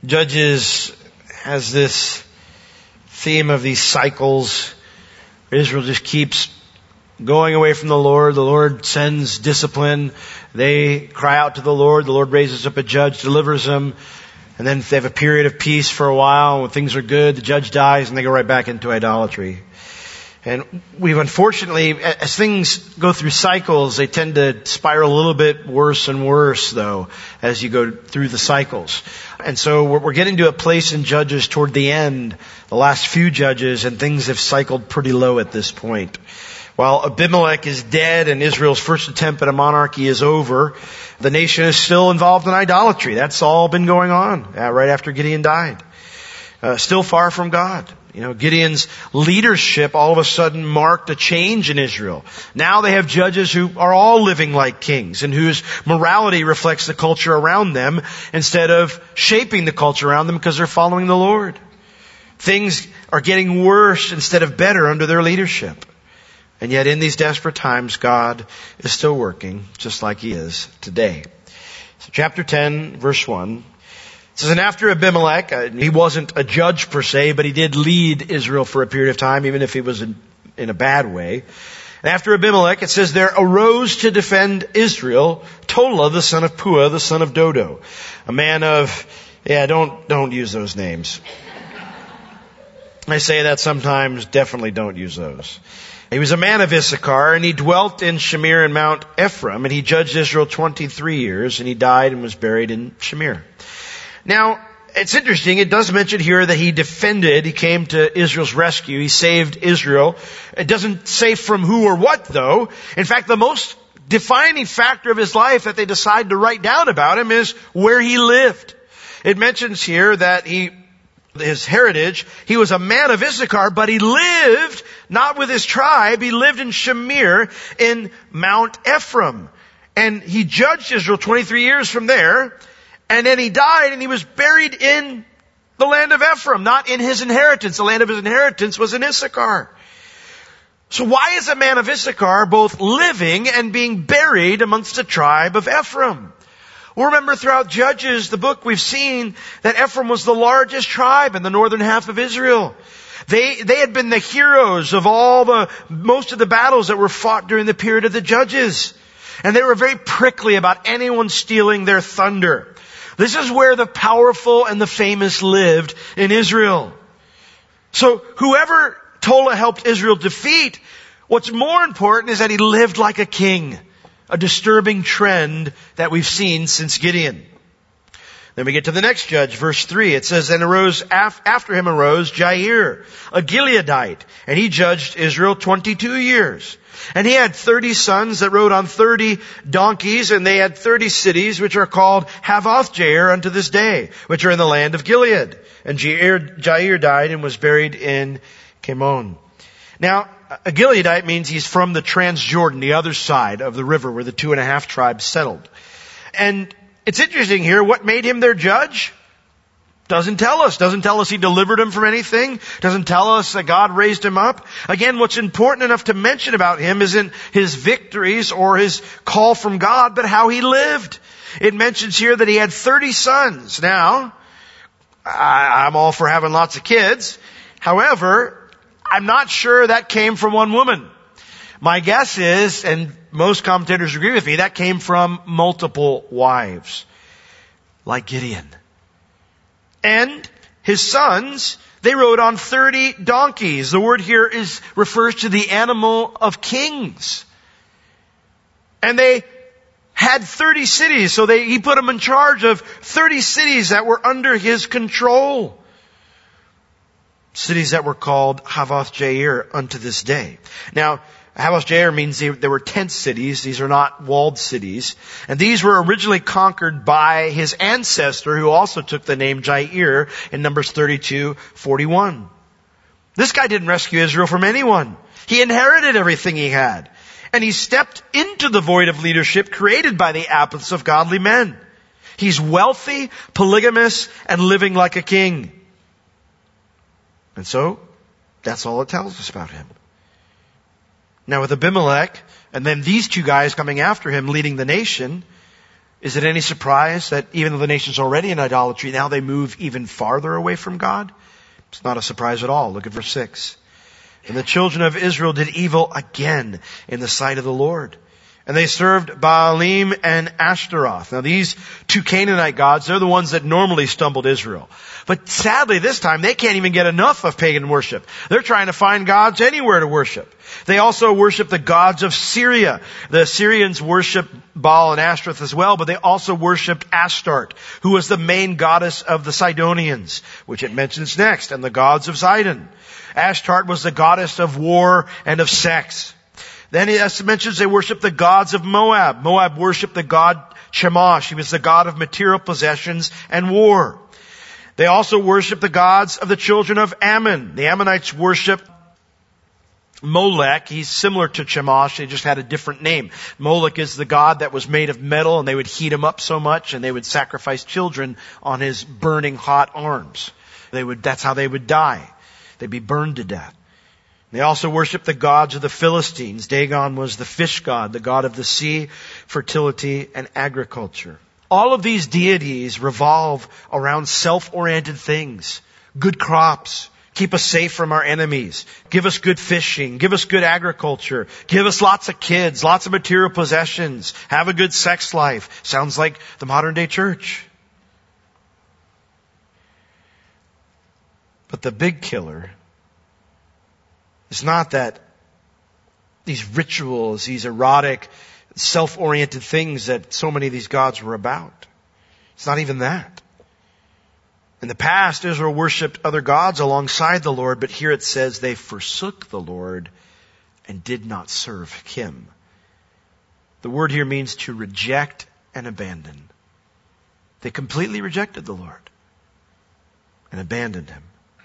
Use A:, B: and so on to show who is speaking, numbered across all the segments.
A: Judges has this theme of these cycles. Israel just keeps going away from the Lord. The Lord sends discipline. They cry out to the Lord. The Lord raises up a judge, delivers them. And then they have a period of peace for a while. When things are good, the judge dies and they go right back into idolatry. And we've unfortunately, as things go through cycles, they tend to spiral a little bit worse and worse, though, as you go through the cycles. And so we're getting to a place in Judges toward the end, the last few Judges, and things have cycled pretty low at this point. While Abimelech is dead and Israel's first attempt at a monarchy is over, the nation is still involved in idolatry. That's all been going on right after Gideon died. Still far from God. Gideon's leadership all of a sudden marked a change in Israel. Now they have judges who are all living like kings and whose morality reflects the culture around them instead of shaping the culture around them because they're following the Lord. Things are getting worse instead of better under their leadership. And yet in these desperate times, God is still working just like He is today. So chapter 10, verse 1. It says, and after Abimelech, he wasn't a judge per se, but he did lead Israel for a period of time, even if he was in a bad way. And after Abimelech, it says, there arose to defend Israel Tola, the son of Puah, the son of Dodo. A man of, don't use those names. I say that sometimes, definitely don't use those. He was a man of Issachar, and he dwelt in Shamir and Mount Ephraim, and he judged Israel 23 years, and he died and was buried in Shamir. Now, it's interesting, it does mention here that he came to Israel's rescue, he saved Israel. It doesn't say from who or what, though. In fact, the most defining factor of his life that they decide to write down about him is where he lived. It mentions here that his heritage, he was a man of Issachar, but he lived not with his tribe, he lived in Shamir in Mount Ephraim. And he judged Israel 23 years from there. And then he died and he was buried in the land of Ephraim, not in his inheritance. The land of his inheritance was in Issachar. So why is a man of Issachar both living and being buried amongst the tribe of Ephraim? Well, remember throughout Judges, the book, we've seen that Ephraim was the largest tribe in the northern half of Israel. They had been the heroes of most of the battles that were fought during the period of the Judges. And they were very prickly about anyone stealing their thunder. This is where the powerful and the famous lived in Israel. So whoever Tola helped Israel defeat, what's more important is that he lived like a king. A disturbing trend that we've seen since Gideon. Then we get to the next judge, verse 3. It says, and after him arose Jair, a Gileadite, and he judged Israel 22 years. And he had 30 sons that rode on 30 donkeys, and they had 30 cities, which are called Havoth-Jair unto this day, which are in the land of Gilead. And Jair died and was buried in Chemon. Now, a Gileadite means he's from the Transjordan, the other side of the river where the 2.5 tribes settled. And it's interesting here, what made him their judge? Doesn't tell us. Doesn't tell us he delivered him from anything. Doesn't tell us that God raised him up. Again, what's important enough to mention about him isn't his victories or his call from God, but how he lived. It mentions here that he had 30 sons. Now, I'm all for having lots of kids. However, I'm not sure that came from one woman. My guess is, and most commentators agree with me, that came from multiple wives, like Gideon. And his sons, they rode on 30 donkeys. The word here refers to the animal of kings. And they had 30 cities, so he put them in charge of 30 cities that were under his control. Cities that were called Havoth-Jair unto this day. Now, Havoth-Jair means there were tent cities. These are not walled cities. And these were originally conquered by his ancestor, who also took the name Jair in Numbers 32:41. This guy didn't rescue Israel from anyone. He inherited everything he had. And he stepped into the void of leadership created by the absence of godly men. He's wealthy, polygamous, and living like a king. And so, that's all it tells us about him. Now with Abimelech, and then these two guys coming after him leading the nation, Is it any surprise that even though the nation's already in idolatry, now they move even farther away from God? It's not a surprise at all. Look at verse 6. And the children of Israel did evil again in the sight of the Lord. And they served Baalim and Ashtaroth. Now these two Canaanite gods, they're the ones that normally stumbled Israel. But sadly this time they can't even get enough of pagan worship. They're trying to find gods anywhere to worship. They also worship the gods of Syria. The Syrians worship Baal and Ashtaroth as well, but they also worshipped Astarte, who was the main goddess of the Sidonians, which it mentions next, and the gods of Sidon. Astarte was the goddess of war and of sex. Then it mentions they worship the gods of Moab. Moab worshipped the god Chemosh. He was the god of material possessions and war. They also worship the gods of the children of Ammon. The Ammonites worship Molech. He's similar to Chemosh. They just had a different name. Molech is the god that was made of metal, and they would heat him up so much, and they would sacrifice children on his burning hot arms. That's how they would die. They'd be burned to death. They also worshiped the gods of the Philistines. Dagon was the fish god, the god of the sea, fertility, and agriculture. All of these deities revolve around self-oriented things. Good crops. Keep us safe from our enemies. Give us good fishing. Give us good agriculture. Give us lots of kids, lots of material possessions. Have a good sex life. Sounds like the modern day church. But the big killer is not that these rituals, these erotic, self-oriented things that so many of these gods were about. It's not even that. In the past, Israel worshipped other gods alongside the Lord, but here it says they forsook the Lord and did not serve Him. The word here means to reject and abandon. They completely rejected the Lord and abandoned Him.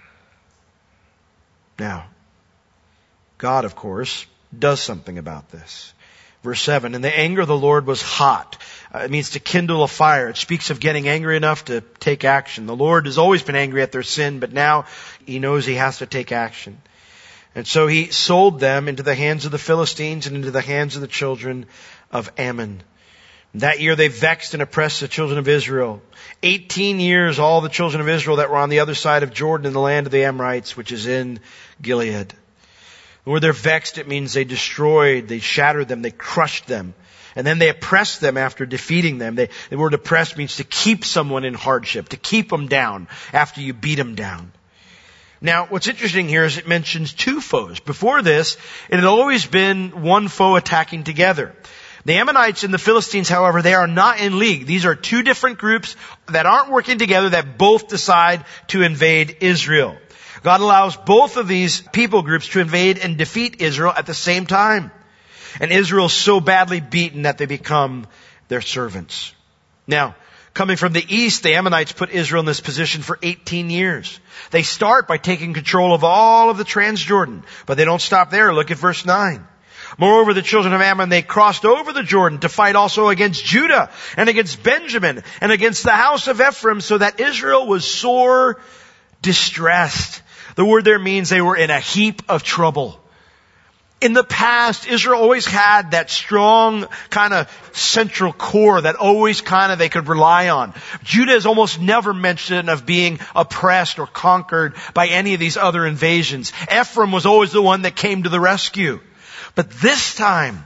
A: Now, God, of course, does something about this. Verse 7, and the anger of the Lord was hot. It means to kindle a fire. It speaks of getting angry enough to take action. The Lord has always been angry at their sin, but now He knows He has to take action. And so He sold them into the hands of the Philistines and into the hands of the children of Ammon. That year they vexed and oppressed the children of Israel. 18 years, all the children of Israel that were on the other side of Jordan in the land of the Amorites, which is in Gilead. Where they're vexed, it means they destroyed, they shattered them, they crushed them. And then they oppressed them after defeating them. The word oppressed means to keep someone in hardship, to keep them down after you beat them down. Now, what's interesting here is it mentions two foes. Before this, it had always been one foe attacking together. The Ammonites and the Philistines, however, they are not in league. These are two different groups that aren't working together, that both decide to invade Israel. God allows both of these people groups to invade and defeat Israel at the same time. And Israel is so badly beaten that they become their servants. Now, coming from the east, the Ammonites put Israel in this position for 18 years. They start by taking control of all of the Transjordan, but they don't stop there. Look at verse 9. Moreover, the children of Ammon, they crossed over the Jordan to fight also against Judah and against Benjamin and against the house of Ephraim, so that Israel was sore distressed. The word there means they were in a heap of trouble. In the past, Israel always had that strong kind of central core that always they could rely on. Judah is almost never mentioned of being oppressed or conquered by any of these other invasions. Ephraim was always the one that came to the rescue. But this time,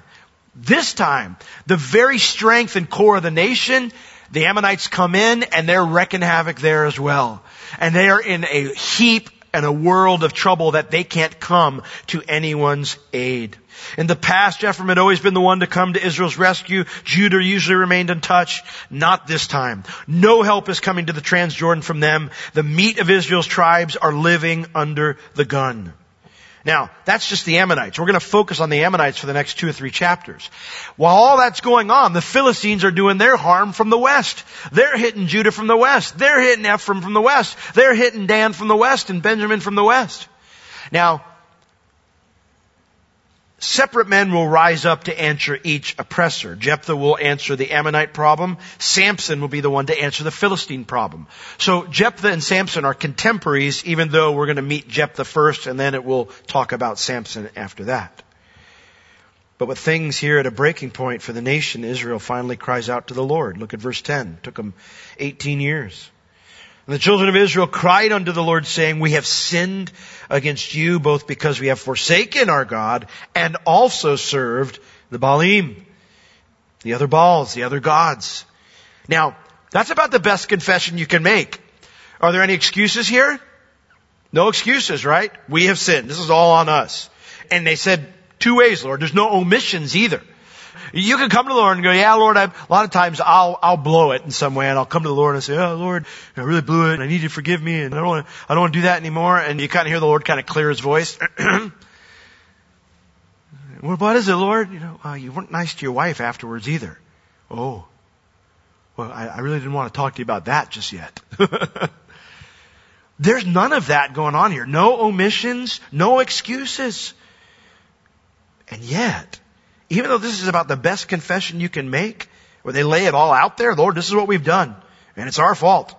A: the very strength and core of the nation, the Ammonites come in and they're wreaking havoc there as well. And they are in a heap and a world of trouble that they can't come to anyone's aid. In the past, Ephraim had always been the one to come to Israel's rescue. Judah usually remained untouched. Not this time. No help is coming to the Transjordan from them. The meat of Israel's tribes are living under the gun. Now, that's just the Ammonites. We're going to focus on the Ammonites for the next 2 or 3 chapters. While all that's going on, the Philistines are doing their harm from the west. They're hitting Judah from the west. They're hitting Ephraim from the west. They're hitting Dan from the west and Benjamin from the west. Now, separate men will rise up to answer each oppressor. Jephthah will answer the Ammonite problem. Samson will be the one to answer the Philistine problem. So Jephthah and Samson are contemporaries, even though we're going to meet Jephthah first and then it will talk about Samson after that. But with things here at a breaking point for the nation, Israel finally cries out to the Lord. Look at verse 10. It took them 18 years. And the children of Israel cried unto the Lord, saying, we have sinned against you, both because we have forsaken our God and also served the Baalim, the other Baals, the other gods. Now, that's about the best confession you can make. Are there any excuses here? No excuses, right? We have sinned. This is all on us. And they said, 2 ways, Lord. There's no omissions either. You can come to the Lord and go, yeah, Lord, a lot of times I'll blow it in some way, and I'll come to the Lord and say, oh, Lord, I really blew it, and I need you to forgive me, and I don't want to do that anymore. And you kind of hear the Lord kind of clear his voice. Well, what is it, Lord? You weren't nice to your wife afterwards either. Oh, well, I really didn't want to talk to you about that just yet. There's none of that going on here. No omissions, no excuses. And yet, even though this is about the best confession you can make, where they lay it all out there, Lord, this is what we've done, and it's our fault.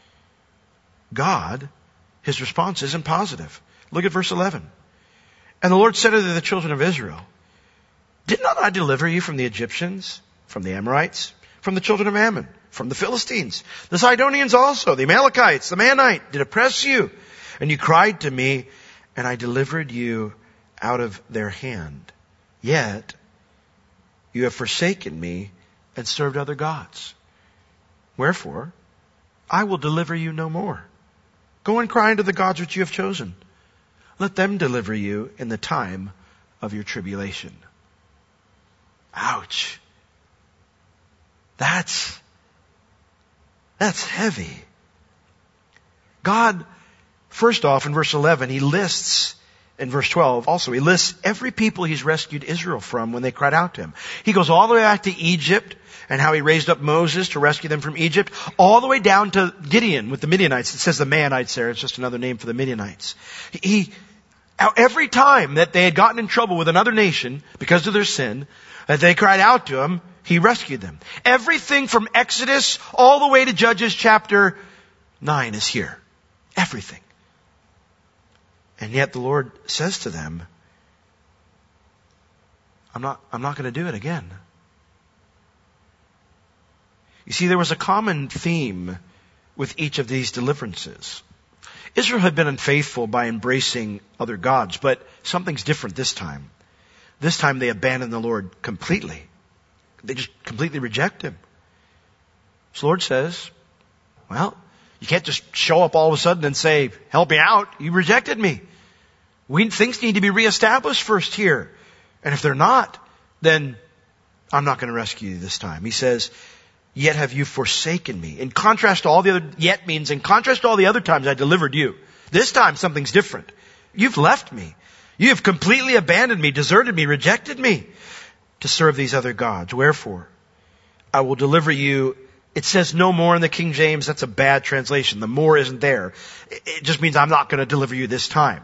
A: God, his response isn't positive. Look at verse 11. And the Lord said unto the children of Israel, did not I deliver you from the Egyptians, from the Amorites, from the children of Ammon, from the Philistines, the Sidonians also, the Amalekites, the Maonite, did oppress you? And you cried to me, and I delivered you out of their hand. Yet you have forsaken me and served other gods. Wherefore, I will deliver you no more. Go and cry unto the gods which you have chosen. Let them deliver you in the time of your tribulation. Ouch. That's heavy. God, first off, in verse 11, he lists, in verse 12, also, he lists every people he's rescued Israel from when they cried out to him. He goes all the way back to Egypt and how he raised up Moses to rescue them from Egypt, all the way down to Gideon with the Midianites. It says the Maonites there. It's just another name for the Midianites. Every time that they had gotten in trouble with another nation because of their sin, that they cried out to him, he rescued them. Everything from Exodus all the way to Judges chapter 9 is here. Everything. And yet the Lord says to them, I'm not going to do it again. You see, there was a common theme with each of these deliverances. Israel had been unfaithful by embracing other gods, but something's different this time. This time they abandoned the Lord completely. They just completely reject him. So the Lord says, well, you can't just show up all of a sudden and say, help me out. You rejected me. Things need to be reestablished first here. And if they're not, then I'm not going to rescue you this time. He says, yet have you forsaken me. In contrast to all the other, yet means in contrast to all the other times I delivered you. This time something's different. You've left me. You have completely abandoned me, deserted me, rejected me to serve these other gods. Wherefore, I will deliver you. It says no more in the King James. That's a bad translation. The more isn't there. It just means I'm not going to deliver you this time.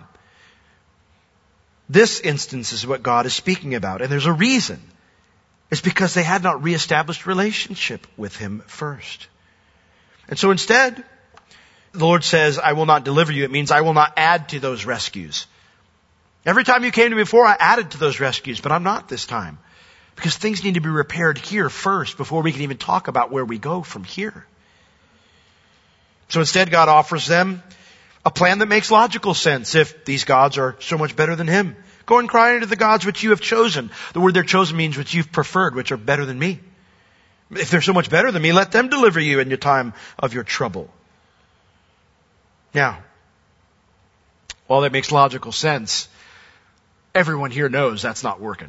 A: This instance is what God is speaking about. And there's a reason. It's because they had not reestablished relationship with him first. And so instead, the Lord says, I will not deliver you. It means I will not add to those rescues. Every time you came to me before, I added to those rescues, but I'm not this time. Because things need to be repaired here first before we can even talk about where we go from here. So instead, God offers them a plan that makes logical sense if these gods are so much better than him. Go and cry unto the gods which you have chosen. The word there chosen means which you've preferred, which are better than me. If they're so much better than me, let them deliver you in your time of your trouble. Now, while that makes logical sense, everyone here knows that's not working.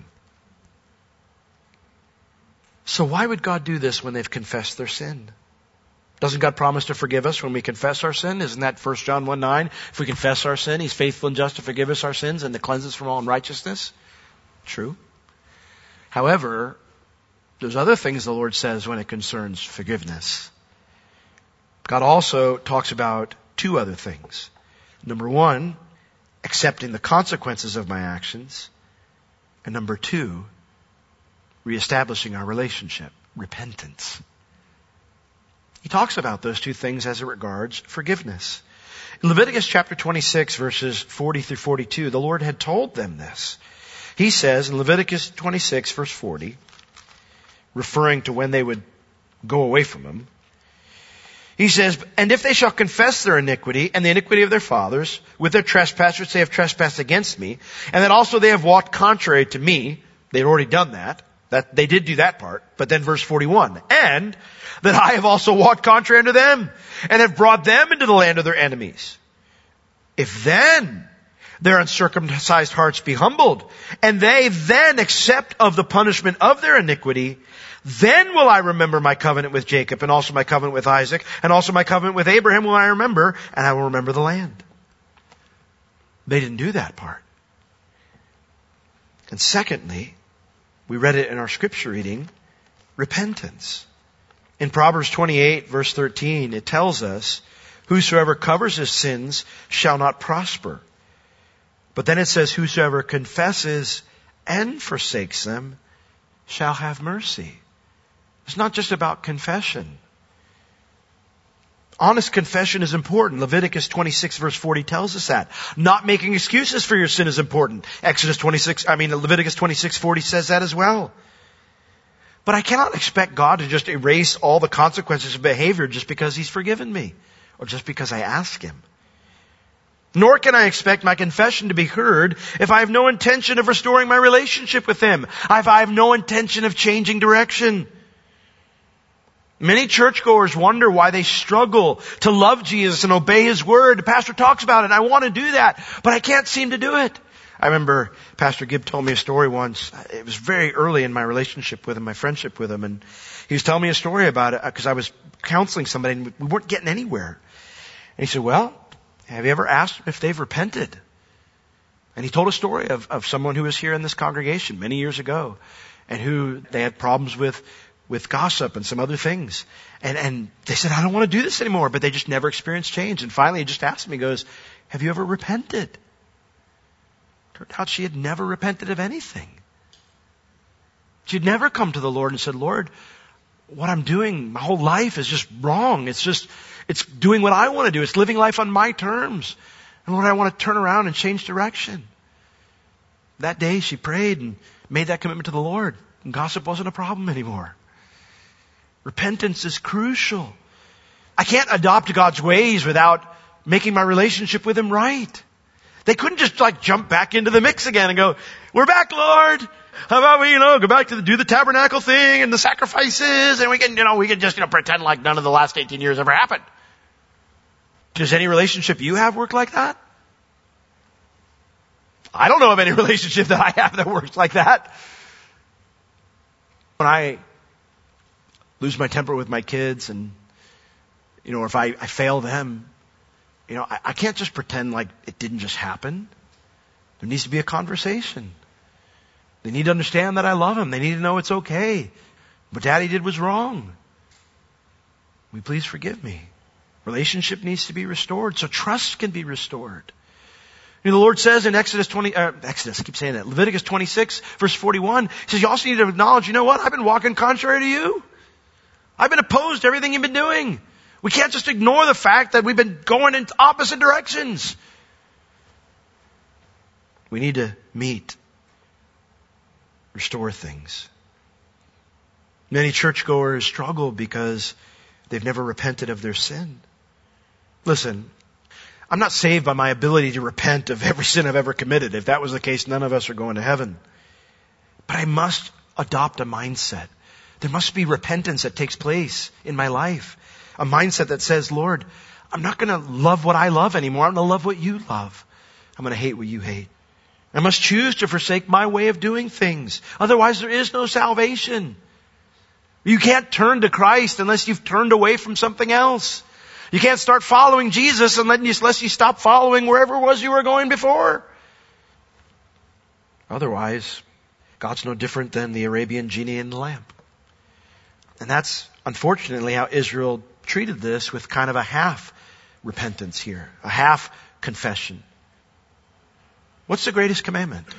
A: So why would God do this when they've confessed their sin? Doesn't God promise to forgive us when we confess our sin? Isn't that 1 John 1:9? If we confess our sin, he's faithful and just to forgive us our sins and to cleanse us from all unrighteousness. True. However, there's other things the Lord says when it concerns forgiveness. God also talks about two other things. Number one, accepting the consequences of my actions. And number two, reestablishing our relationship, repentance. He talks about those two things as it regards forgiveness. In Leviticus chapter 26, verses 40 through 42, the Lord had told them this. He says in Leviticus 26 verse 40, referring to when they would go away from him, he says, and if they shall confess their iniquity and the iniquity of their fathers with their trespass which they have trespassed against me, and that also they have walked contrary to me, they'd already done that they did do that part, but then verse 41, and that I have also walked contrary unto them, and have brought them into the land of their enemies. If then their uncircumcised hearts be humbled, and they then accept of the punishment of their iniquity, then will I remember my covenant with Jacob, and also my covenant with Isaac, and also my covenant with Abraham will I remember, and I will remember the land. They didn't do that part. And secondly, we read it in our scripture reading, repentance. In Proverbs 28 verse 13, it tells us, whosoever covers his sins shall not prosper. But then it says, whosoever confesses and forsakes them shall have mercy. It's not just about confession. Honest confession is important. Leviticus 26 verse 40 tells us that. Not making excuses for your sin is important. Leviticus 26:40 says that as well. But I cannot expect God to just erase all the consequences of behavior just because He's forgiven me or just because I ask Him. Nor can I expect my confession to be heard if I have no intention of restoring my relationship with Him. If I have no intention of changing direction. Many churchgoers wonder why they struggle to love Jesus and obey His word. The pastor talks about it, and I want to do that, but I can't seem to do it. I remember Pastor Gibb told me a story once. It was very early in my relationship with him, my friendship with him, and he was telling me a story about it because I was counseling somebody and we weren't getting anywhere. And he said, well, have you ever asked if they've repented? And he told a story of someone who was here in this congregation many years ago and who they had problems with gossip and some other things. And they said, I don't want to do this anymore, but they just never experienced change. And finally he just asked me, he goes, have you ever repented? Turned out she had never repented of anything. She'd never come to the Lord and said, Lord, what I'm doing my whole life is just wrong. It's doing what I want to do. It's living life on my terms. And Lord, I want to turn around and change direction. That day she prayed and made that commitment to the Lord. And gossip wasn't a problem anymore. Repentance is crucial. I can't adopt God's ways without making my relationship with Him right. They couldn't just jump back into the mix again and go, we're back, Lord. How about we, go back to do the tabernacle thing and the sacrifices and we can just, pretend like none of the last 18 years ever happened. Does any relationship you have work like that? I don't know of any relationship that I have that works like that. When I lose my temper with my kids and, or if I fail them, I can't just pretend like it didn't just happen. There needs to be a conversation. They need to understand that I love them. They need to know it's okay. What Daddy did was wrong. Will you please forgive me? Relationship needs to be restored so trust can be restored. The Lord says in Leviticus 26 verse 41, He says you also need to acknowledge, I've been walking contrary to you. I've been opposed to everything you've been doing. We can't just ignore the fact that we've been going in opposite directions. We need to restore things. Many churchgoers struggle because they've never repented of their sin. Listen, I'm not saved by my ability to repent of every sin I've ever committed. If that was the case, none of us are going to heaven. But I must adopt a mindset. There must be repentance that takes place in my life. A mindset that says, Lord, I'm not going to love what I love anymore. I'm going to love what you love. I'm going to hate what you hate. I must choose to forsake my way of doing things. Otherwise, there is no salvation. You can't turn to Christ unless you've turned away from something else. You can't start following Jesus unless you stop following wherever it was you were going before. Otherwise, God's no different than the Arabian genie in the lamp. And that's unfortunately how Israel treated this, with kind of a half repentance here, a half confession. What's the greatest commandment?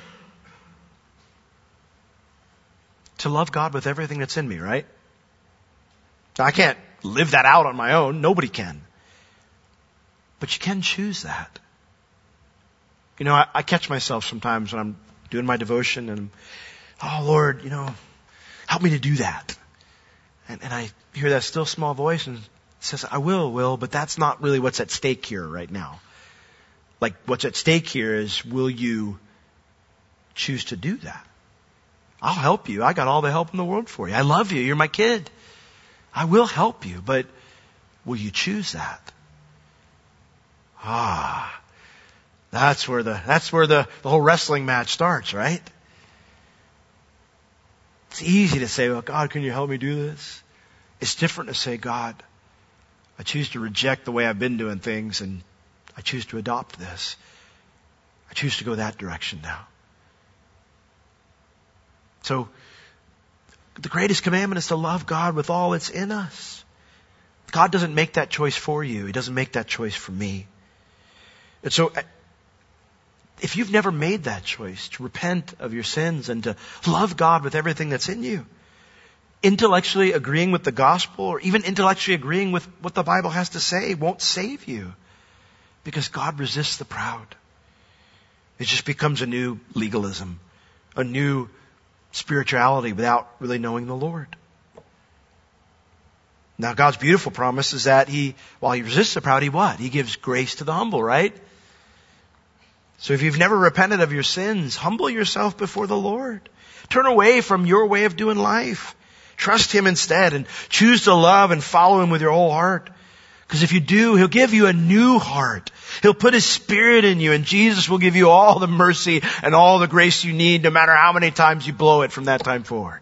A: To love God with everything that's in me, right? I can't live that out on my own. Nobody can. But you can choose that. I catch myself sometimes when I'm doing my devotion and, oh Lord, help me to do that. And I hear that still small voice and it says, I will, but that's not really what's at stake here right now. Like what's at stake here is, will you choose to do that? I'll help you. I got all the help in the world for you. I love you. You're my kid. I will help you, but will you choose that? That's where the whole wrestling match starts, right? It's easy to say, well, God, can you help me do this? It's different to say, God, I choose to reject the way I've been doing things and I choose to adopt this. I choose to go that direction now. So, the greatest commandment is to love God with all that's in us. God doesn't make that choice for you. He doesn't make that choice for me. And so, if you've never made that choice to repent of your sins and to love God with everything that's in you, intellectually agreeing with the gospel or even intellectually agreeing with what the Bible has to say won't save you, because God resists the proud. It just becomes a new legalism, a new spirituality without really knowing the Lord. Now, God's beautiful promise is that while He resists the proud, He gives grace to the humble, right? So if you've never repented of your sins, humble yourself before the Lord. Turn away from your way of doing life. Trust Him instead and choose to love and follow Him with your whole heart. Because if you do, He'll give you a new heart. He'll put His Spirit in you, and Jesus will give you all the mercy and all the grace you need, no matter how many times you blow it from that time forward.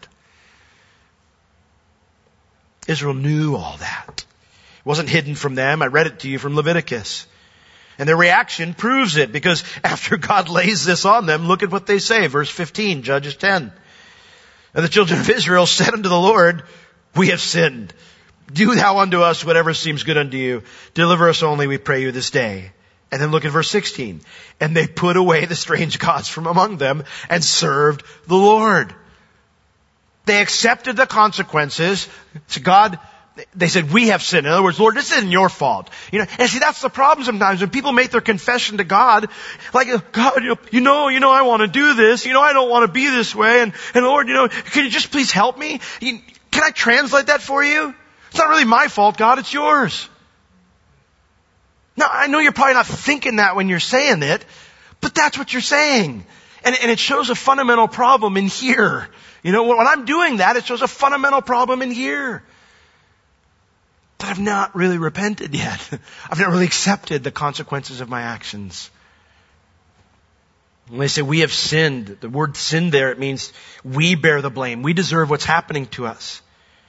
A: Israel knew all that. It wasn't hidden from them. I read it to you from Leviticus. And their reaction proves it, because after God lays this on them, look at what they say. Verse 15, Judges 10. And the children of Israel said unto the Lord, we have sinned. Do thou unto us whatever seems good unto you. Deliver us only, we pray you, this day. And then look at verse 16. And they put away the strange gods from among them and served the Lord. They accepted the consequences. So God, they said, we have sinned. In other words, Lord, this isn't your fault. And see, that's the problem sometimes when people make their confession to God. Like, God, you know, I want to do this. I don't want to be this way. And Lord, can you just please help me? Can I translate that for you? It's not really my fault, God. It's yours. Now, I know you're probably not thinking that when you're saying it, but that's what you're saying. And it shows a fundamental problem in here. When I'm doing that, it shows a fundamental problem in here. But I've not really repented yet. I've not really accepted the consequences of my actions. When they say we have sinned, the word sin there, it means we bear the blame. We deserve what's happening to us.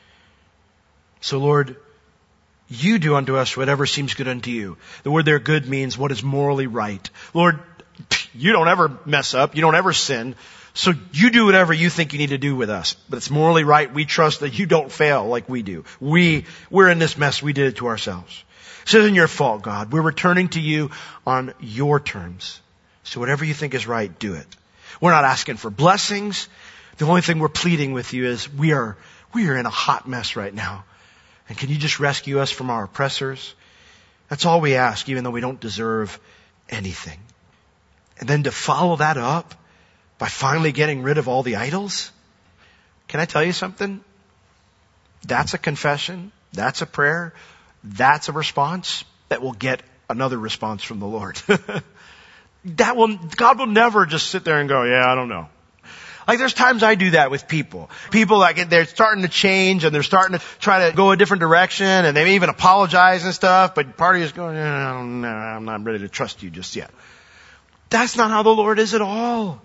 A: So Lord, you do unto us whatever seems good unto you. The word there, good, means what is morally right. Lord, you don't ever mess up. You don't ever sin. So you do whatever you think you need to do with us. But it's morally right. We trust that you don't fail like we do. We're in this mess. We did it to ourselves. So it isn't your fault, God. We're returning to you on your terms. So whatever you think is right, do it. We're not asking for blessings. The only thing we're pleading with you is we are in a hot mess right now. And can you just rescue us from our oppressors? That's all we ask, even though we don't deserve anything. And then to follow that up by finally getting rid of all the idols. Can I tell you something? That's a confession. That's a prayer. That's a response that will get another response from the Lord. God will never just sit there and go, yeah, I don't know. Like there's times I do that with people. People they're starting to change and they're starting to try to go a different direction and they may even apologize and stuff, but part of you is going, no, I'm not ready to trust you just yet. That's not how the Lord is at all.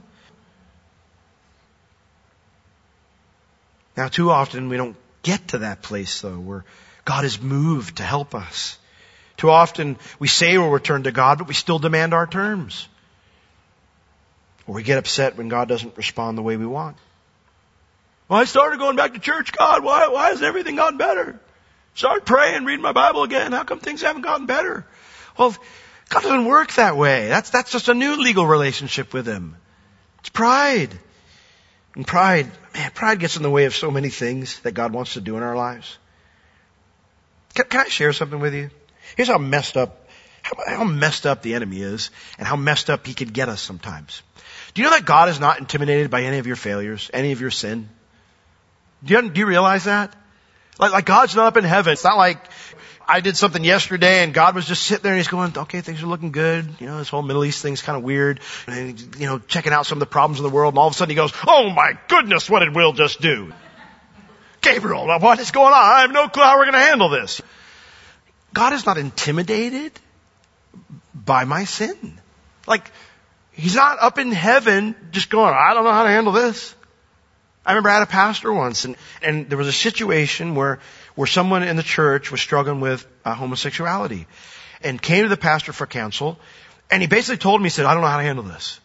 A: Now, too often we don't get to that place, though, where God is moved to help us. Too often we say we'll return to God, but we still demand our terms. Or we get upset when God doesn't respond the way we want. Well, I started going back to church, God. Why hasn't everything gotten better? Started praying, reading my Bible again. How come things haven't gotten better? Well, God doesn't work that way. That's just a new legal relationship with Him. It's pride. And pride gets in the way of so many things that God wants to do in our lives. Can I share something with you? Here's how messed up the enemy is and how messed up he could get us sometimes. Do you know that God is not intimidated by any of your failures, any of your sin? Do you realize that? Like God's not up in heaven. It's not like I did something yesterday and God was just sitting there and he's going, okay, things are looking good. You know, this whole Middle East thing's kind of weird. And, you know, checking out some of the problems in the world, and all of a sudden he goes, oh my goodness, what did Will just do? Gabriel, what is going on? I have no clue how we're going to handle this. God is not intimidated by my sin. Like, he's not up in heaven just going, I don't know how to handle this. I remember I had a pastor once, and there was a situation where someone in the church was struggling with homosexuality, and came to the pastor for counsel, and he basically told me, he said, I don't know how to handle this.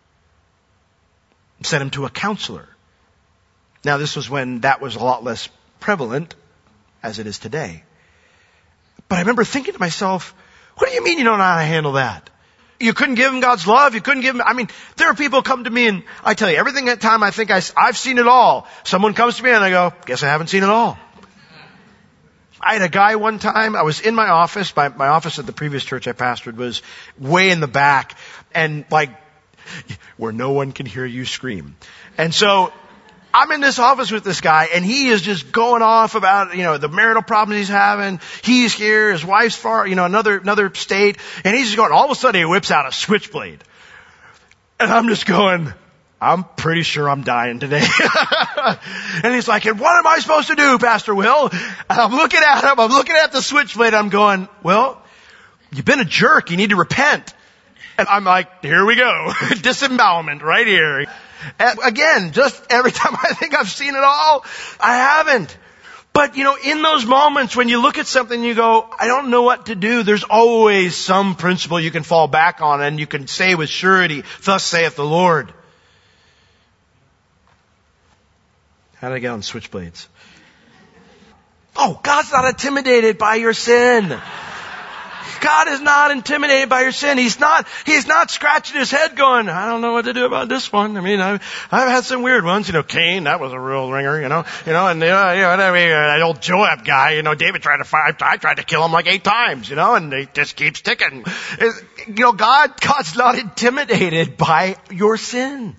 A: Sent him to a counselor. Now, this was when that was a lot less prevalent as it is today. But I remember thinking to myself, what do you mean you don't know how to handle that? You couldn't give him God's love. You couldn't give him, there are people who come to me and I tell you, everything that time I think I've seen it all. Someone comes to me and I go, guess I haven't seen it all. I had a guy one time, I was in my office, my office at the previous church I pastored was way in the back and like, where no one can hear you scream. And so, I'm in this office with this guy and he is just going off about, the marital problems he's having. He's here, his wife's far, another state. And he's just going, all of a sudden he whips out a switchblade. And I'm just going, I'm pretty sure I'm dying today. And he's like, and what am I supposed to do, Pastor Will? And I'm looking at him, I'm looking at the switchblade, I'm going, well, you've been a jerk, you need to repent. And I'm like, here we go. Disembowelment right here. And again, just every time I think I've seen it all, I haven't. But in those moments when you look at something and you go, I don't know what to do, there's always some principle you can fall back on and you can say with surety, thus saith the Lord. How did I get on switchblades? Oh, God's not intimidated by your sin. God is not intimidated by your sin. He's not scratching his head going, I don't know what to do about this one. I've had some weird ones. Cain, that was a real ringer, and that old Joab guy, David I tried to kill him like 8 times, and he just keeps ticking. God's not intimidated by your sin.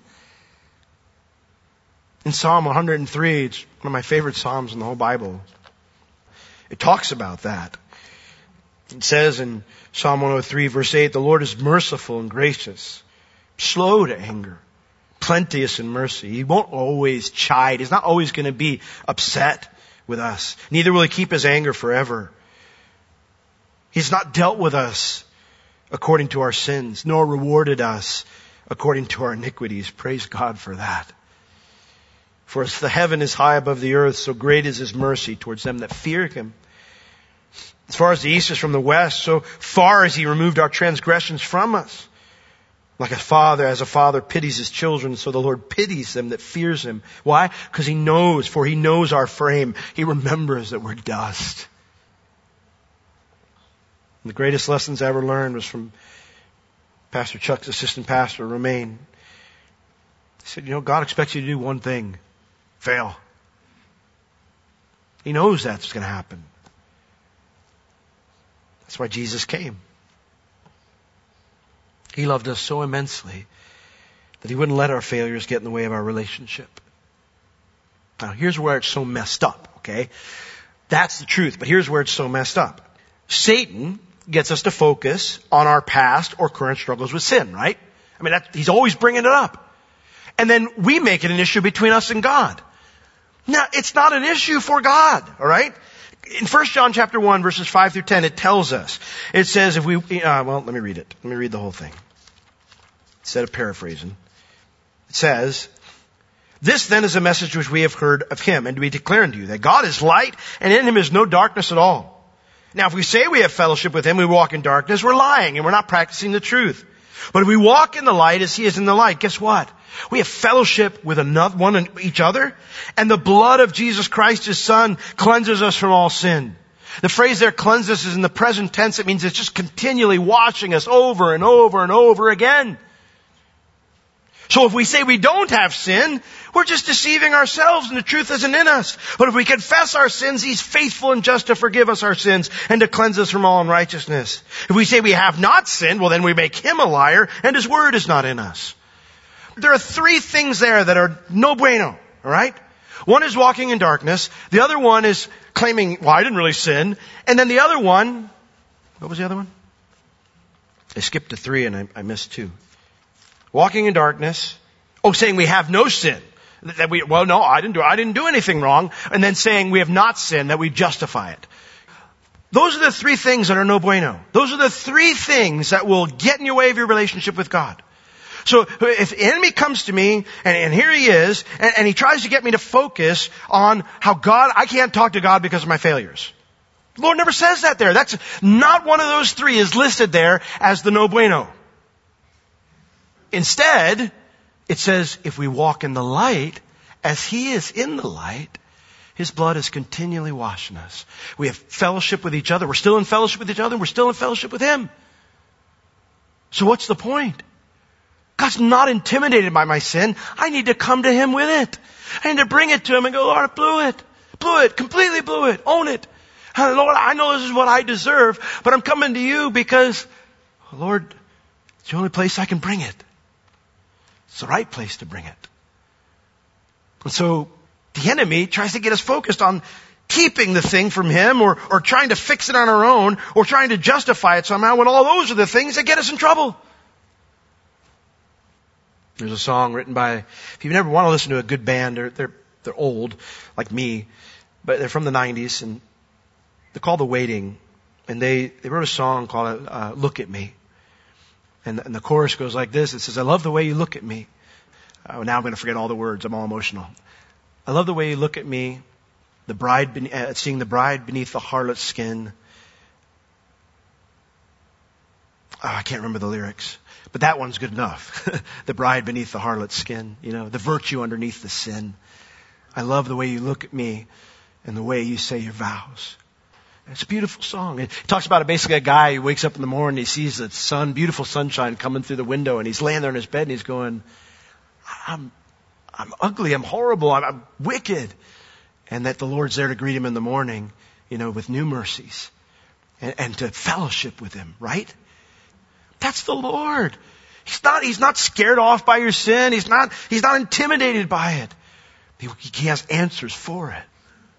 A: In Psalm 103, it's one of my favorite Psalms in the whole Bible. It talks about that. It says in Psalm 103 verse 8, the Lord is merciful and gracious, slow to anger, plenteous in mercy. He won't always chide. He's not always going to be upset with us. Neither will he keep his anger forever. He's not dealt with us according to our sins, nor rewarded us according to our iniquities. Praise God for that. For as the heaven is high above the earth, so great is his mercy towards them that fear him. As far as the east is from the west, so far as he removed our transgressions from us. Like as a father pities his children, so the Lord pities them that fears him. Why? Because he knows our frame. He remembers that we're dust. And the greatest lessons I ever learned was from Pastor Chuck's assistant pastor, Romaine. He said, God expects you to do one thing. Fail. He knows that's going to happen. That's why Jesus came. He loved us so immensely that he wouldn't let our failures get in the way of our relationship. Now, here's where it's so messed up, okay? That's the truth, but here's where it's so messed up. Satan gets us to focus on our past or current struggles with sin, right? He's always bringing it up. And then we make it an issue between us and God. Now, it's not an issue for God, all right? In 1 John chapter 1, verses 5 through 10, it tells us. It says let me read it. Let me read the whole thing. Instead of paraphrasing. It says, this then is a message which we have heard of him, and we declare unto you that God is light, and in him is no darkness at all. Now, if we say we have fellowship with him, we walk in darkness, we're lying, and we're not practicing the truth. But if we walk in the light as he is in the light, guess what? We have fellowship with one and each other, and the blood of Jesus Christ, his son, cleanses us from all sin. The phrase there, cleanses, is in the present tense. It means it's just continually washing us over and over and over again. So if we say we don't have sin, we're just deceiving ourselves and the truth isn't in us. But if we confess our sins, he's faithful and just to forgive us our sins and to cleanse us from all unrighteousness. If we say we have not sinned, well then we make him a liar and his word is not in us. There are three things there that are no bueno, all right? One is walking in darkness. The other one is claiming, well, I didn't really sin. And then the other one, what was the other one? I skipped to 3 and I missed 2. Walking in darkness. Oh, saying we have no sin. Well, no, I didn't do anything wrong. And then saying we have not sinned, that we justify it. Those are the three things that are no bueno. Those are the three things that will get in your way of your relationship with God. So if the enemy comes to me, and here he is, and he tries to get me to focus on how I can't talk to God because of my failures. The Lord never says that there. That's not one of those three is listed there as the no bueno. Instead, it says, if we walk in the light, as he is in the light, his blood is continually washing us. We have fellowship with each other. We're still in fellowship with each other. We're still in fellowship with him. So what's the point? God's not intimidated by my sin. I need to come to him with it. I need to bring it to him and go, Lord, I blew it, completely blew it, own it. Lord, I know this is what I deserve, but I'm coming to you because, Lord, it's the only place I can bring it. It's the right place to bring it. And so the enemy tries to get us focused on keeping the thing from him or trying to fix it on our own or trying to justify it somehow when all those are the things that get us in trouble. There's a song written by, if you never want to listen to a good band, they're old, like me, but they're from the 90s, and they're called The Waiting, and they wrote a song called Look at Me. And the chorus goes like this. It says, I love the way you look at me. Now I'm going to forget all the words. I'm all emotional. I love the way you look at me, seeing the bride beneath the harlot's skin. I can't remember the lyrics. But that one's good enough. The bride beneath the harlot's skin, the virtue underneath the sin. I love the way you look at me and the way you say your vows. It's a beautiful song. It talks about basically a guy who wakes up in the morning, he sees the beautiful sunshine coming through the window, and he's laying there in his bed and he's going, I'm ugly, I'm horrible, I'm wicked. And that the Lord's there to greet him in the morning, with new mercies and to fellowship with him, right? That's the Lord. He's not scared off by your sin. He's not intimidated by it. He has answers for it.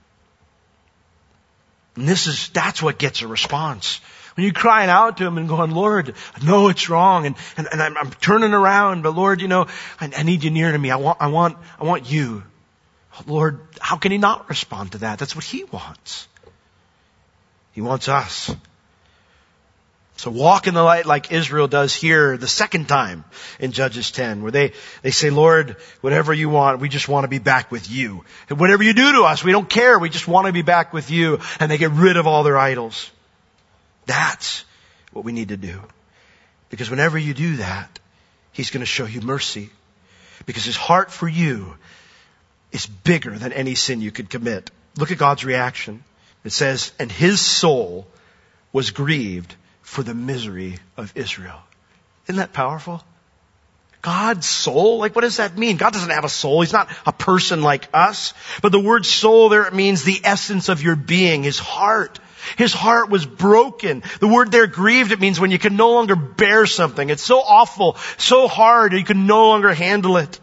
A: And that's what gets a response. When you're crying out to him and going, Lord, I know it's wrong and I'm turning around, but Lord, I need you near to me. I want you. Lord, how can he not respond to that? That's what he wants. He wants us. So walk in the light like Israel does here the second time in Judges 10, where they say, Lord, whatever you want, we just want to be back with you. And whatever you do to us, we don't care. We just want to be back with you. And they get rid of all their idols. That's what we need to do. Because whenever you do that, he's going to show you mercy. Because his heart for you is bigger than any sin you could commit. Look at God's reaction. It says, and his soul was grieved for the misery of Israel. Isn't that powerful? God's soul? What does that mean? God doesn't have a soul. He's not a person like us. But the word soul there, it means the essence of your being, his heart. His heart was broken. The word there, grieved, it means when you can no longer bear something. It's so awful, so hard, you can no longer handle it.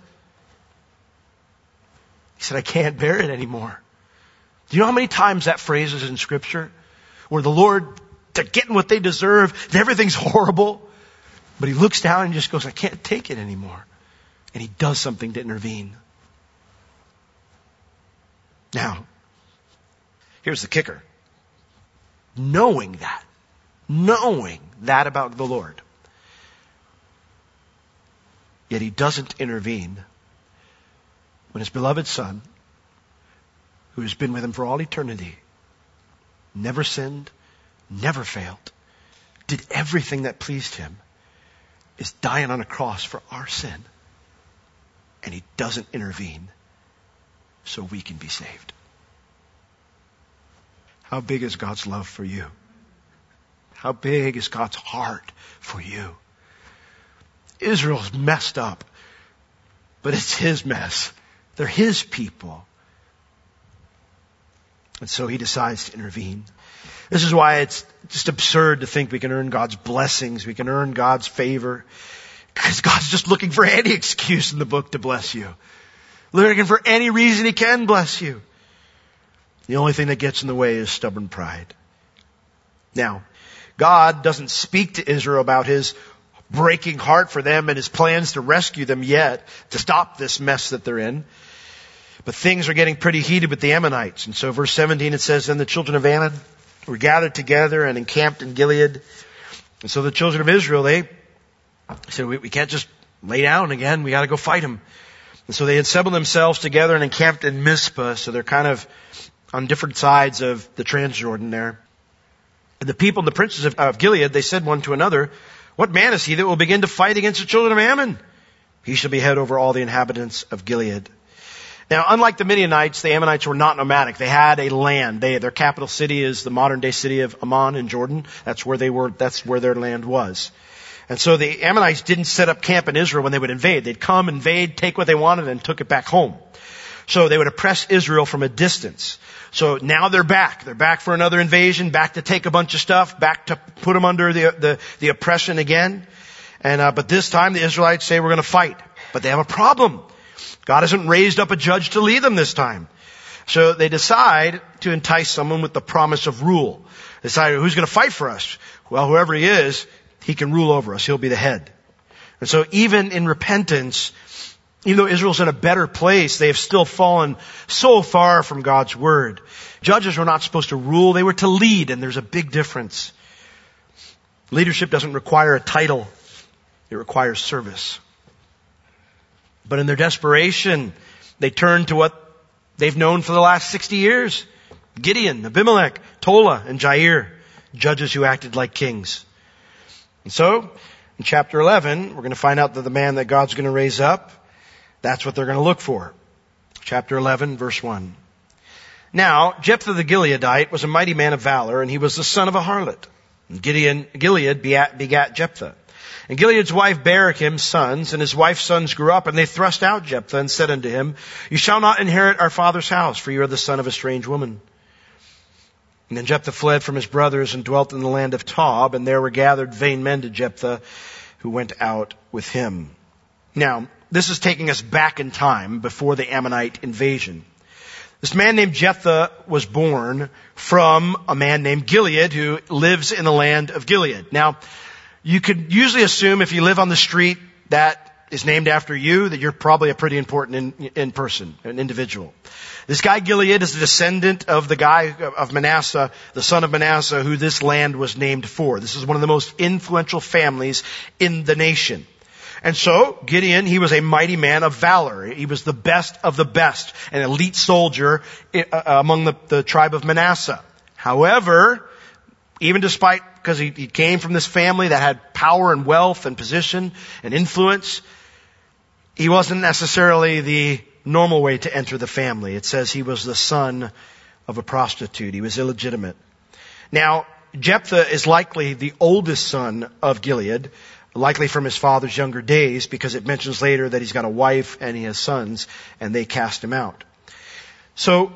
A: He said, I can't bear it anymore. Do you know how many times that phrase is in Scripture? Where the Lord, they're getting what they deserve, and everything's horrible. But he looks down and just goes, I can't take it anymore. And he does something to intervene. Now, here's the kicker. Knowing that about the Lord, yet he doesn't intervene when his beloved Son, who has been with him for all eternity, never sinned, never failed, did everything that pleased him, is dying on a cross for our sin. And he doesn't intervene so we can be saved. How big is God's love for you? How big is God's heart for you? Israel's messed up, but it's his mess. They're his people. And so he decides to intervene. This is why it's just absurd to think we can earn God's blessings. We can earn God's favor. Because God's just looking for any excuse in the book to bless you. Looking for any reason He can bless you. The only thing that gets in the way is stubborn pride. Now, God doesn't speak to Israel about His breaking heart for them and His plans to rescue them yet, to stop this mess that they're in. But things are getting pretty heated with the Ammonites. And so verse 17 it says, then the children of Ammon were gathered together and encamped in Gilead. And so the children of Israel, they said, we can't just lay down again. We got to go fight them. And so they assembled themselves together and encamped in Mizpah. So they're kind of on different sides of the Transjordan there. And the people and the princes of Gilead, they said one to another, what man is he that will begin to fight against the children of Ammon? He shall be head over all the inhabitants of Gilead. Now, unlike the Midianites, the Ammonites were not nomadic. They had a land. Their capital city is the modern day city of Amman in Jordan. That's where they were. That's where their land was. And so the Ammonites didn't set up camp in Israel when they would invade. They'd come, invade, take what they wanted, and took it back home. So they would oppress Israel from a distance. So now they're back. They're back for another invasion, back to take a bunch of stuff, back to put them under the oppression again. And but this time the Israelites say we're going to fight. But they have a problem. God hasn't raised up a judge to lead them this time. So they decide to entice someone with the promise of rule. They decide, who's going to fight for us? Well, whoever he is, he can rule over us. He'll be the head. And so even in repentance, even though Israel's in a better place, they have still fallen so far from God's word. Judges were not supposed to rule, they were to lead, and there's a big difference. Leadership doesn't require a title, it requires service. But in their desperation, they turn to what they've known for the last 60 years. Gideon, Abimelech, Tola, and Jair, judges who acted like kings. And so, in chapter 11, we're going to find out that the man that God's going to raise up, that's what they're going to look for. Chapter 11, verse 1. Now, Jephthah the Gileadite was a mighty man of valor, and he was the son of a harlot. And Gilead begat Jephthah. And Gilead's wife bare him sons, and his wife's sons grew up, and they thrust out Jephthah and said unto him, you shall not inherit our father's house, for you are the son of a strange woman. And then Jephthah fled from his brothers and dwelt in the land of Tob, and there were gathered vain men to Jephthah, who went out with him. Now, this is taking us back in time before the Ammonite invasion. This man named Jephthah was born from a man named Gilead who lives in the land of Gilead. Now, you could usually assume if you live on the street that is named after you, that you're probably a pretty important in person, an individual. This guy Gilead is a descendant of the guy of Manasseh, the son of Manasseh, who this land was named for. This is one of the most influential families in the nation. And so, Gideon, he was a mighty man of valor. He was the best of the best, an elite soldier among the tribe of Manasseh. However, even despite, because he came from this family that had power and wealth and position and influence, he wasn't necessarily the normal way to enter the family. It says he was the son of a prostitute. He was illegitimate. Now, Jephthah is likely the oldest son of Gilead, likely from his father's younger days, because it mentions later that he's got a wife and he has sons, and they cast him out. So,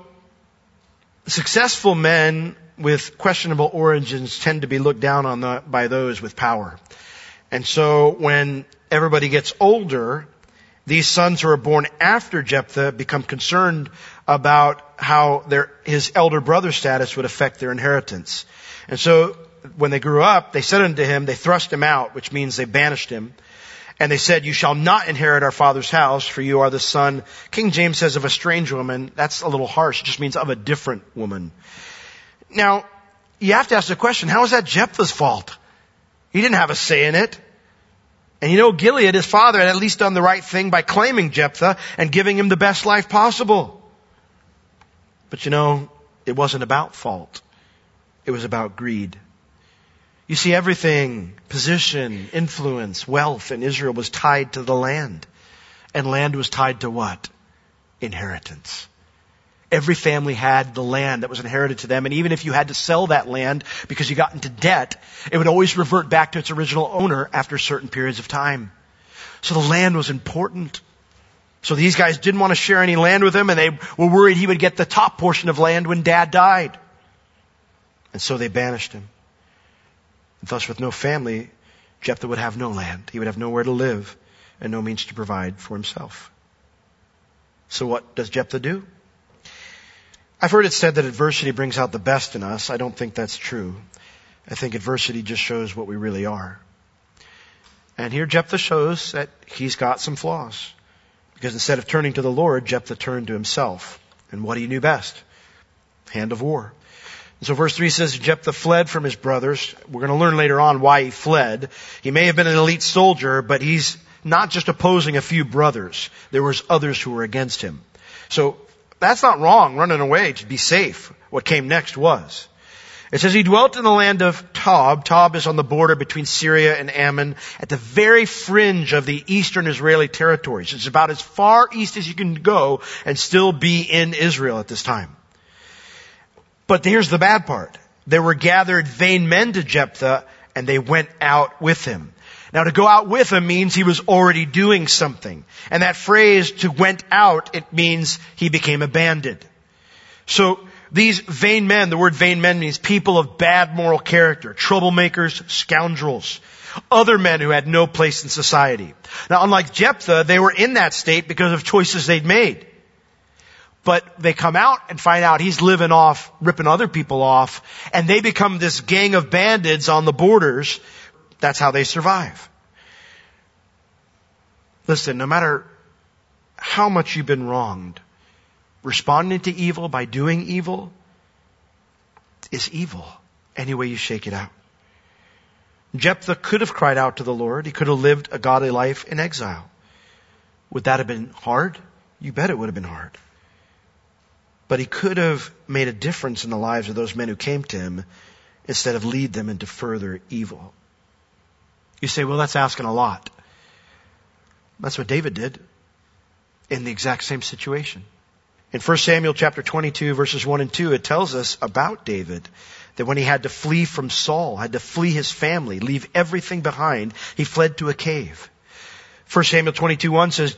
A: successful men with questionable origins tend to be looked down on by those with power. And so when everybody gets older, these sons who are born after Jephthah become concerned about how his elder brother status would affect their inheritance. And so when they grew up, they said unto him, they thrust him out, which means they banished him. And they said, you shall not inherit our father's house, for you are the son, King James says, of a strange woman. That's a little harsh. It just means of a different woman. Now, you have to ask the question, how is that Jephthah's fault? He didn't have a say in it. And you know, Gilead, his father, had at least done the right thing by claiming Jephthah and giving him the best life possible. But you know, it wasn't about fault. It was about greed. You see, everything, position, influence, wealth in Israel was tied to the land. And land was tied to what? Inheritance. Every family had the land that was inherited to them. And even if you had to sell that land because you got into debt, it would always revert back to its original owner after certain periods of time. So the land was important. So these guys didn't want to share any land with him, and they were worried he would get the top portion of land when Dad died. And so they banished him. And thus, with no family, Jephthah would have no land. He would have nowhere to live and no means to provide for himself. So what does Jephthah do? I've heard it said that adversity brings out the best in us. I don't think that's true. I think adversity just shows what we really are. And here Jephthah shows that he's got some flaws. Because instead of turning to the Lord, Jephthah turned to himself. And what he knew best. Hand of war. And so verse 3 says Jephthah fled from his brothers. We're going to learn later on why he fled. He may have been an elite soldier, but he's not just opposing a few brothers. There was others who were against him. So that's not wrong, running away to be safe. What came next was. It says he dwelt in the land of Tob. Tob is on the border between Syria and Ammon, at the very fringe of the eastern Israeli territories. It's about as far east as you can go and still be in Israel at this time. But here's the bad part. There were gathered vain men to Jephthah, and they went out with him. Now, to go out with him means he was already doing something. And that phrase, to went out, it means he became a bandit. So, these vain men, the word vain men means people of bad moral character, troublemakers, scoundrels, other men who had no place in society. Now, unlike Jephthah, they were in that state because of choices they'd made. But they come out and find out he's living off, ripping other people off, and they become this gang of bandits on the borders. That's how they survive. Listen, no matter how much you've been wronged, responding to evil by doing evil is evil, any way you shake it out. Jephthah could have cried out to the Lord. He could have lived a godly life in exile. Would that have been hard? You bet it would have been hard. But he could have made a difference in the lives of those men who came to him instead of lead them into further evil. You say, well, that's asking a lot. That's what David did in the exact same situation. In 1 Samuel chapter 22, verses 1 and 2, it tells us about David that when he had to flee from Saul, had to flee his family, leave everything behind, he fled to a cave. 1 Samuel 22:1 says,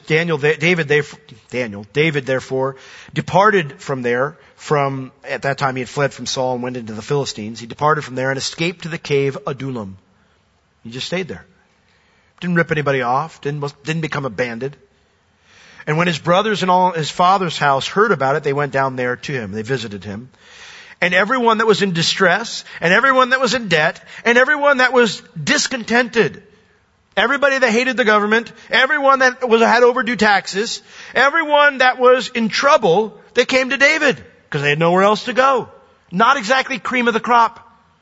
A: David therefore departed from there at that time he had fled from Saul and went into the Philistines. He departed from there and escaped to the cave Adullam. He just stayed there. Didn't rip anybody off, didn't become a bandit. And when his brothers and all his father's house heard about it, they went down there to him. They visited him. And everyone that was in distress, and everyone that was in debt, and everyone that was discontented, everybody that hated the government, everyone that had overdue taxes, everyone that was in trouble, they came to David because they had nowhere else to go. Not exactly cream of the crop.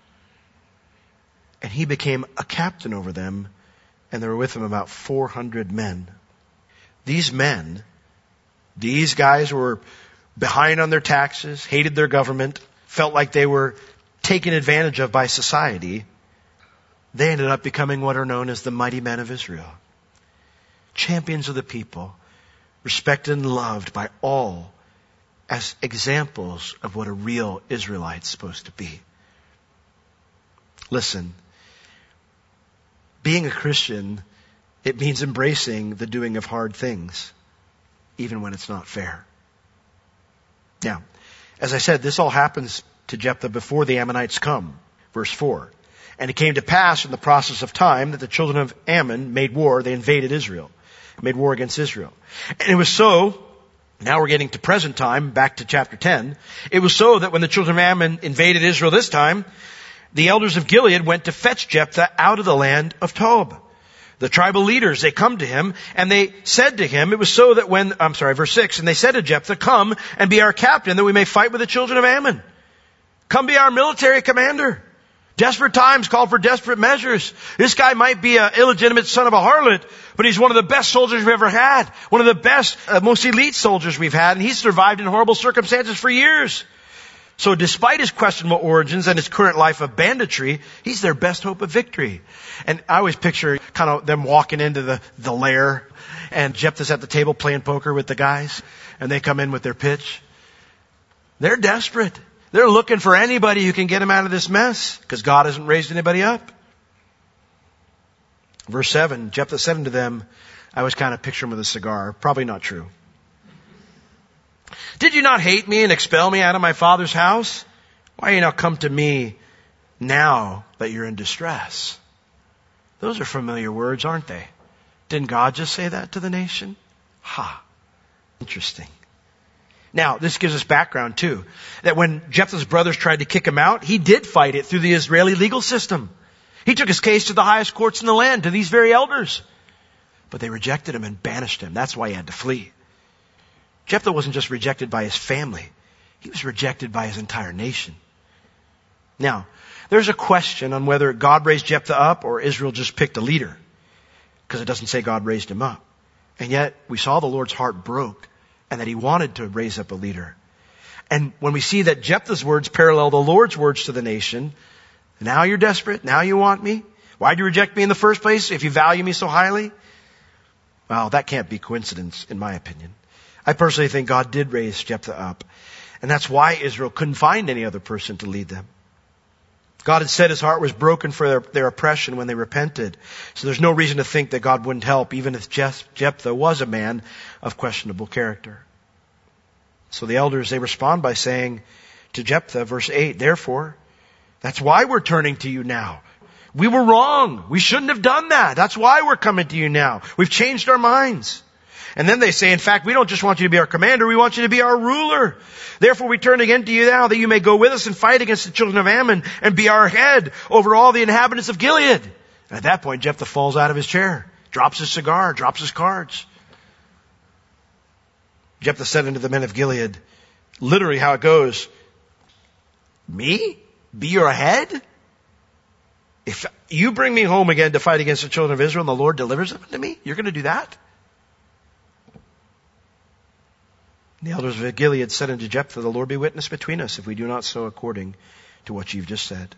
A: And he became a captain over them, and there were with him about 400 men. These men, these guys were behind on their taxes, hated their government, felt like they were taken advantage of by society. They ended up becoming what are known as the mighty men of Israel. Champions of the people, respected and loved by all as examples of what a real Israelite's supposed to be. Listen, being a Christian, it means embracing the doing of hard things, even when it's not fair. Now, as I said, this all happens to Jephthah before the Ammonites come. Verse 4. And it came to pass in the process of time that the children of Ammon made war. They invaded Israel, made war against Israel. And it was so, now we're getting to present time, back to chapter 10. It was so that when the children of Ammon invaded Israel this time, the elders of Gilead went to fetch Jephthah out of the land of Tob. The tribal leaders, they come to him, and they said to him, it was so that verse 6, and they said to Jephthah, come and be our captain that we may fight with the children of Ammon. Come be our military commander. Desperate times call for desperate measures. This guy might be an illegitimate son of a harlot, but he's one of the best soldiers we've ever had. One of the best, most elite soldiers we've had, and he's survived in horrible circumstances for years. So despite his questionable origins and his current life of banditry, he's their best hope of victory. And I always picture kind of them walking into the lair, and Jephthah's at the table playing poker with the guys, and they come in with their pitch. They're desperate. They're looking for anybody who can get them out of this mess, because God hasn't raised anybody up. Verse 7, Jephthah said unto them, I always kind of picture him with a cigar. Probably not true. Did you not hate me and expel me out of my father's house? Why are you not come to me now that you're in distress? Those are familiar words, aren't they? Didn't God just say that to the nation? Interesting. Now, this gives us background too, that when Jephthah's brothers tried to kick him out, he did fight it through the Israeli legal system. He took his case to the highest courts in the land, to these very elders. But they rejected him and banished him. That's why he had to flee. Jephthah wasn't just rejected by his family. He was rejected by his entire nation. Now, there's a question on whether God raised Jephthah up or Israel just picked a leader. Because it doesn't say God raised him up. And yet, we saw the Lord's heart broke and that he wanted to raise up a leader. And when we see that Jephthah's words parallel the Lord's words to the nation, now you're desperate, now you want me? Why'd you reject me in the first place if you value me so highly? Well, that can't be coincidence, in my opinion. I personally think God did raise Jephthah up. And that's why Israel couldn't find any other person to lead them. God had said his heart was broken for their oppression when they repented. So there's no reason to think that God wouldn't help, even if Jephthah was a man of questionable character. So the elders, they respond by saying to Jephthah, verse 8, therefore, that's why we're turning to you now. We were wrong. We shouldn't have done that. That's why we're coming to you now. We've changed our minds. And then they say, in fact, we don't just want you to be our commander, we want you to be our ruler. Therefore we turn again to you now that you may go with us and fight against the children of Ammon and be our head over all the inhabitants of Gilead. And at that point, Jephthah falls out of his chair, drops his cigar, drops his cards. Jephthah said unto the men of Gilead, literally how it goes, me? Be your head? If you bring me home again to fight against the children of Israel and the Lord delivers them to me, you're going to do that? The elders of Gilead said unto Jephthah, the Lord be witness between us if we do not so according to what you've just said.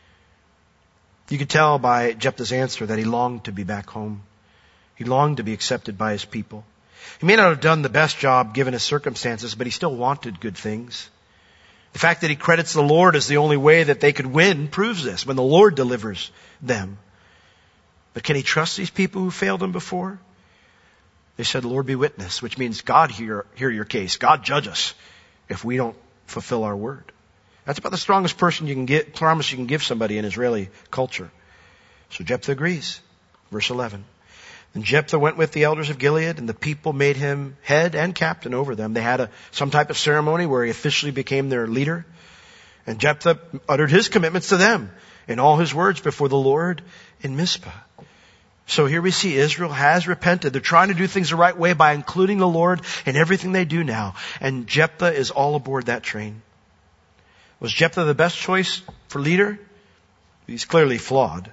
A: You could tell by Jephthah's answer that he longed to be back home. He longed to be accepted by his people. He may not have done the best job given his circumstances, but he still wanted good things. The fact that he credits the Lord as the only way that they could win proves this, when the Lord delivers them. But can he trust these people who failed him before? They said, Lord be witness, which means God hear your case. God judge us if we don't fulfill our word. That's about the strongest promise you can give somebody in Israeli culture. So Jephthah agrees. Verse 11. And Jephthah went with the elders of Gilead, and the people made him head and captain over them. They had some type of ceremony where he officially became their leader. And Jephthah uttered his commitments to them in all his words before the Lord in Mizpah. So here we see Israel has repented. They're trying to do things the right way by including the Lord in everything they do now. And Jephthah is all aboard that train. Was Jephthah the best choice for leader? He's clearly flawed.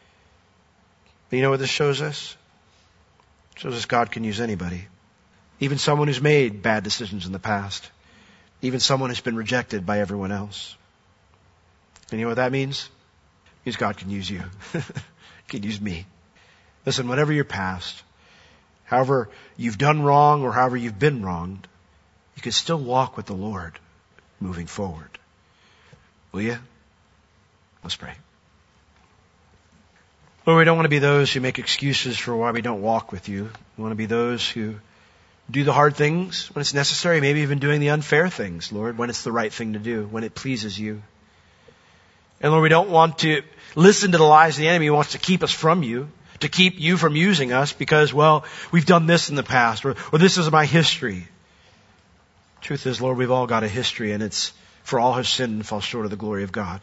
A: But you know what this shows us? It shows us God can use anybody. Even someone who's made bad decisions in the past. Even someone who's been rejected by everyone else. And you know what that means? It means God can use you. He can use me. Listen, whatever your past, however you've done wrong or however you've been wronged, you can still walk with the Lord moving forward. Will you? Let's pray. Lord, we don't want to be those who make excuses for why we don't walk with you. We want to be those who do the hard things when it's necessary, maybe even doing the unfair things, Lord, when it's the right thing to do, when it pleases you. And Lord, we don't want to listen to the lies of the enemy who wants to keep us from you, to keep you from using us because, well, we've done this in the past or this is my history. Truth is, Lord, we've all got a history and it's for all have sinned and fall short of the glory of God.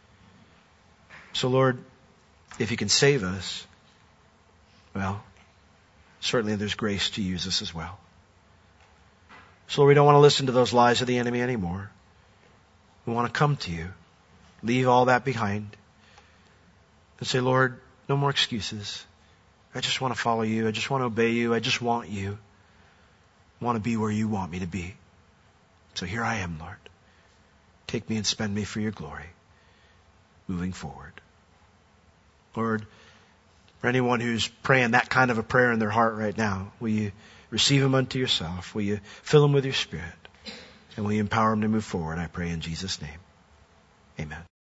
A: So Lord, if you can save us, well, certainly there's grace to use us as well. So Lord, we don't want to listen to those lies of the enemy anymore. We want to come to you, leave all that behind and say, Lord, no more excuses. I just want to follow you. I just want to obey you. I just want you. I want to be where you want me to be. So here I am, Lord. Take me and spend me for your glory. Moving forward. Lord, for anyone who's praying that kind of a prayer in their heart right now, will you receive them unto yourself? Will you fill them with your Spirit? And will you empower them to move forward? I pray in Jesus' name. Amen.